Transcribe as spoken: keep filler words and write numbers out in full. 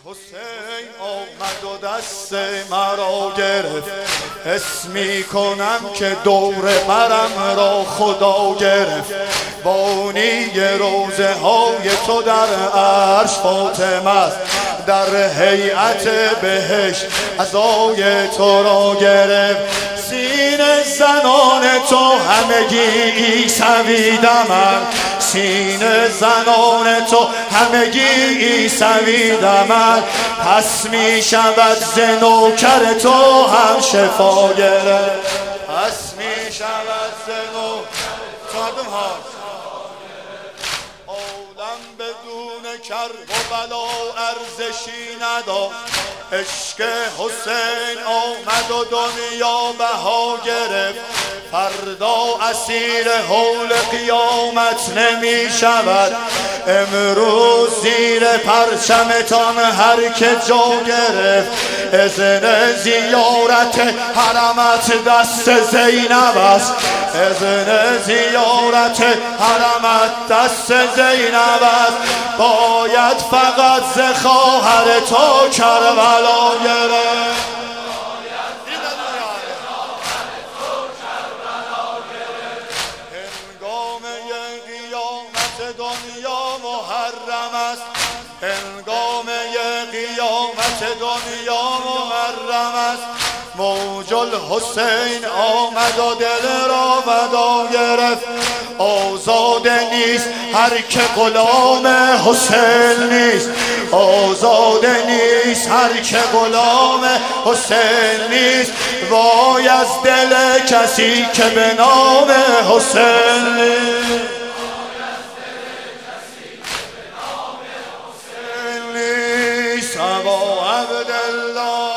حسین آمد و دست مرا گرفت، حس می کنم که دور برم را خدا گرفت. بانی روزه های تو در عرش فاطمه است، در هیئت بهشت عزای تو را گرفت. سینه زنان تو همگی عیسوی دمن، سینه زنان تو همگی عیسوی دمن. پس می شود ز نوکر تو هم شفا گرفت، پس می شود ز نوکر تو هم عالم بدون کرب و بلا ارزشی نداشت. عشق حسین آمد و دنیا بها گرفت. فردا اسیر حول قیامت نمی شود، امروز زیر پرچمتان هر که جا گرفت. اذن زیارت حرمت دست زینب است، اذن زیارت حرمت دست زینب است. باید فقط ز خواهر تو کربلا گرفت، دنیا محرم است، هنگامه قیامت دنیا محرم است. موج الحسین آمد و دل را فدا گرفت. آزاده نیست هر که غلام حسین نیست، آزاده نیست هر که غلام حسین نیست. وای از دل کسی که به نام حسین نیست، ابا عبدالله